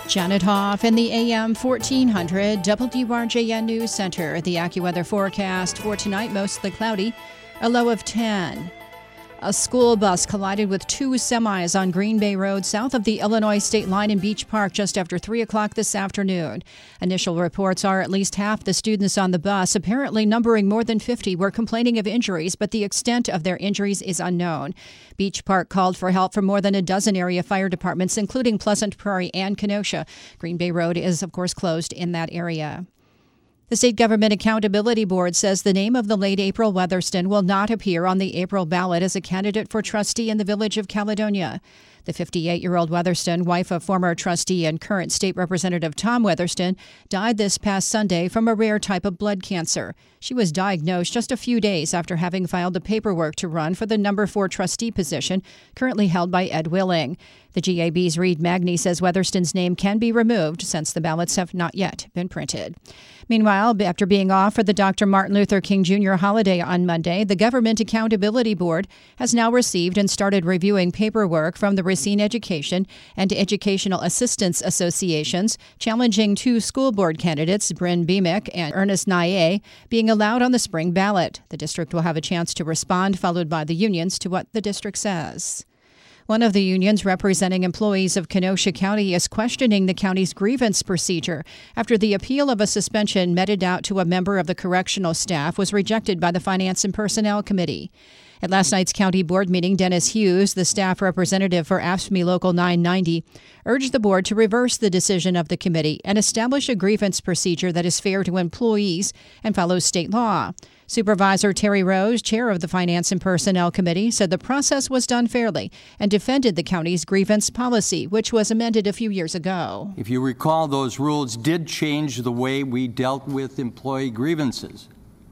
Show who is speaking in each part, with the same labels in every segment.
Speaker 1: Janet Hoff in the AM 1400 WRJN News Center. The AccuWeather forecast for tonight, mostly cloudy, a low of 10. A school bus collided with two semis on Green Bay Road south of the Illinois state line in Beach Park just after 3 o'clock this afternoon. Initial reports are at least half the students on the bus, apparently numbering more than 50, were complaining of injuries, but the extent of their injuries is unknown. Beach Park called for help from more than a dozen area fire departments, including Pleasant Prairie and Kenosha. Green Bay Road is, of course, closed in that area. The State Government Accountability Board says the name of the late April Weatherston will not appear on the April ballot as a candidate for trustee in the Village of Caledonia. The 58-year-old Weatherston, wife of former trustee and current state representative Tom Weatherston, died this past Sunday from a rare type of blood cancer. She was diagnosed just a few days after having filed the paperwork to run for the number 4 trustee position, currently held by Ed Willing. The GAB's Reed Magny says Weatherston's name can be removed since the ballots have not yet been printed. Meanwhile, after being off for the Dr. Martin Luther King Jr. holiday on Monday, the Government Accountability Board has now received and started reviewing paperwork from the Racine Education and Educational Assistance Associations challenging 2 school board candidates, Bryn Beamick and Ernest Nye, being allowed on the spring ballot. The district will have a chance to respond, followed by the unions, to what the district says. One of the unions representing employees of Kenosha County is questioning the county's grievance procedure after the appeal of a suspension meted out to a member of the correctional staff was rejected by the Finance and Personnel Committee. At last night's county board meeting, Dennis Hughes, the staff representative for AFSCME Local 990, urged the board to reverse the decision of the committee and establish a grievance procedure that is fair to employees and follows state law. Supervisor Terry Rose, chair of the Finance and Personnel Committee, said the process was done fairly and defended the county's grievance policy, which was amended a few years ago.
Speaker 2: If you recall, those rules did change the way we dealt with employee grievances.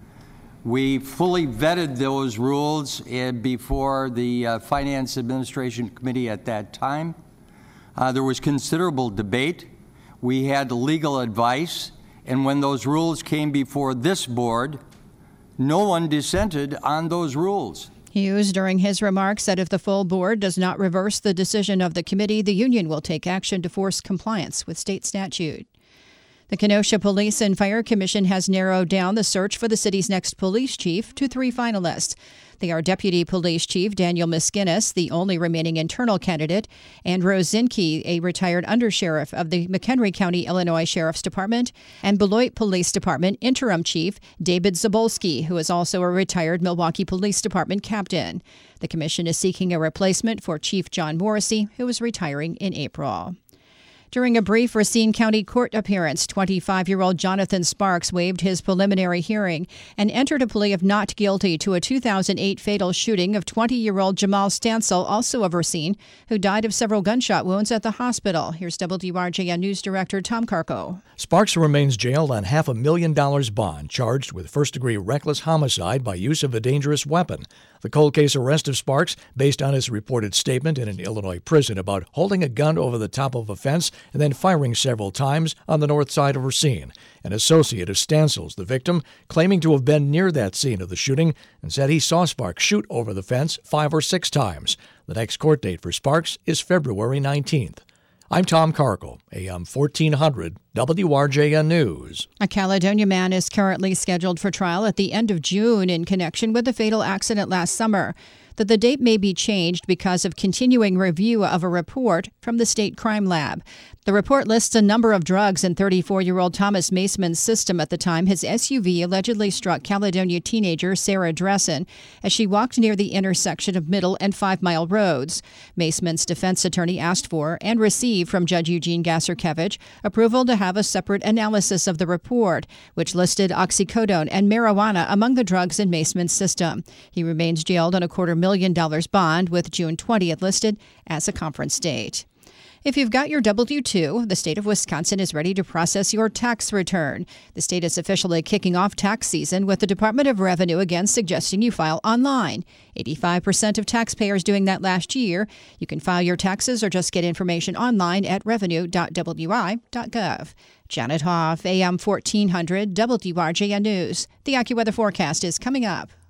Speaker 2: We fully vetted those rules before the Finance Administration Committee at that time. There was considerable debate. We had legal advice. And when those rules came before this board, no one dissented on those rules.
Speaker 1: Hughes, during his remarks, said if the full board does not reverse the decision of the committee, the union will take action to force compliance with state statute. The Kenosha Police and Fire Commission has narrowed down the search for the city's next police chief to 3 finalists. They are Deputy Police Chief Daniel Miskinnis, the only remaining internal candidate, and Rose Zinke, a retired undersheriff of the McHenry County, Illinois Sheriff's Department, and Beloit Police Department Interim Chief David Zabolski, who is also a retired Milwaukee Police Department captain. The commission is seeking a replacement for Chief John Morrissey, who is retiring in April. During a brief Racine County court appearance, 25-year-old Jonathan Sparks waived his preliminary hearing and entered a plea of not guilty to a 2008 fatal shooting of 20-year-old Jamal Stansel, also of Racine, who died of several gunshot wounds at the hospital. Here's WRJN News Director Tom Carco.
Speaker 3: Sparks remains jailed on $500,000 bond, charged with first-degree reckless homicide by use of a dangerous weapon. The cold case arrest of Sparks, based on his reported statement in an Illinois prison about holding a gun over the top of a fence and then firing several times on the north side of Racine. An associate of Stansel's, the victim, claiming to have been near that scene of the shooting and said he saw Sparks shoot over the fence 5 or 6 times. The next court date for Sparks is February 19th. I'm Tom Carkle, AM 1400 WRJN News.
Speaker 1: A Caledonia man is currently scheduled for trial at the end of June in connection with the fatal accident last summer. That the date may be changed because of continuing review of a report from the State Crime Lab. The report lists a number of drugs in 34-year-old Thomas Maceman's system at the time his SUV allegedly struck Caledonia teenager Sarah Dressen as she walked near the intersection of Middle and 5 Mile roads. Maceman's defense attorney asked for and received from Judge Eugene Gasarkevich approval to have a separate analysis of the report, which listed oxycodone and marijuana among the drugs in Maceman's system. He remains jailed on a $250,000 bond, with June 20th listed as a conference date. If you've got your W-2, the state of Wisconsin is ready to process your tax return. The state is officially kicking off tax season, with the Department of Revenue again suggesting you file online. 85% of taxpayers doing that last year. You can file your taxes or just get information online at revenue.wi.gov. Janet Hoff, AM 1400 WRJN News. The AccuWeather forecast is coming up.